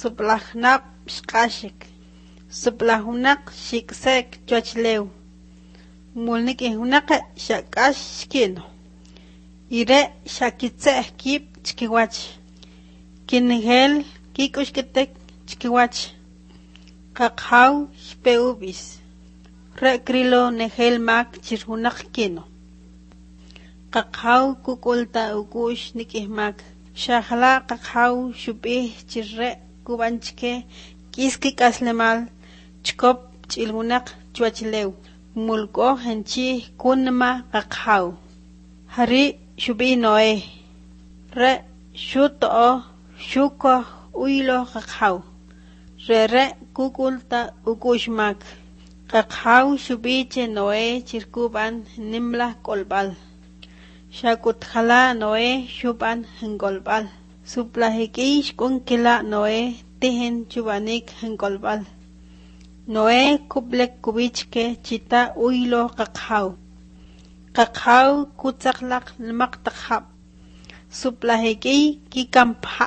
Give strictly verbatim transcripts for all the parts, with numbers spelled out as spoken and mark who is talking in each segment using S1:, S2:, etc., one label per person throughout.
S1: suplajnaq shqashik, suplajunaq shiksek chwachlew, mulnik ihunaq shakash shkino, ire shakitseh kip chkiwach, kinigel kikushketek chkiwach, qaqhaw shpeubis, rekrilo negel mak chirhunaq kino, qaqhaw kukulta ukush nikihmak, shahla qaqhaw shubih chirre kubanchke kiski kaslemal chkop chilgunaq chwachlew mulko henchi kunma qaqhaw hari shubi noe re shuto shuko uylo qaqhaw re re kukulta ukushmak qaqhaw shubiche noe chirkuban nimla kolbal Shakut khala noe shuban hengolbal. Suplahikish kunkila noe tihen chubanik hengolbal. Noe kublek kubichke chita uylo qaqhaw. Qaqhaw kutsaklak lmaktakhab. Suplahiki kikampha.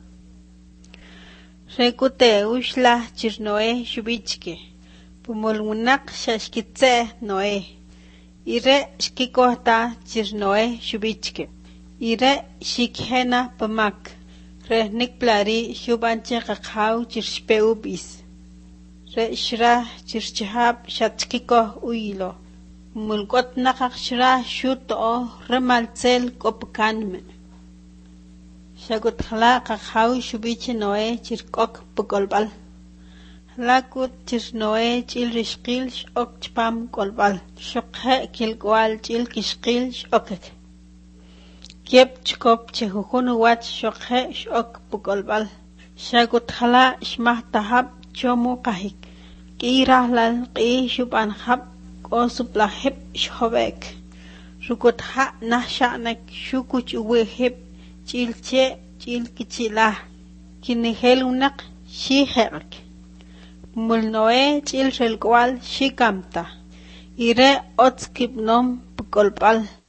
S1: Rekute ushla chirnoe shubichke. Pumulmunak shashkitse noe. Ire shkikohta chirnoe shubichke. Ire shikhena pamak. Rehnik plari shubanche qaqhaw chirshpeubis. Re shra chirchihab shatskikoh uylo. Mulkot nakak shra shuto remaltzel kopkanme. Shagut khala qaqhaw shubiche noe chirkok pukolbal. Lakut chirnoe chil rishqil shok chpam kolbal. Shokhe kilkwal chil kishqil shokek. Kiep chkop chehukunu wach shokhe shok pukolbal. Shagut khala shmahtahab chomu kahik. Kirahlal qi shuban hab ko suplahib shobek. Rukut ha nahshanek shukuch uwehib chilche chil kichilah. Kinihel unak shiherk. Mulnoe chil relkwal shikamta. Ire otskip nom pukolpal.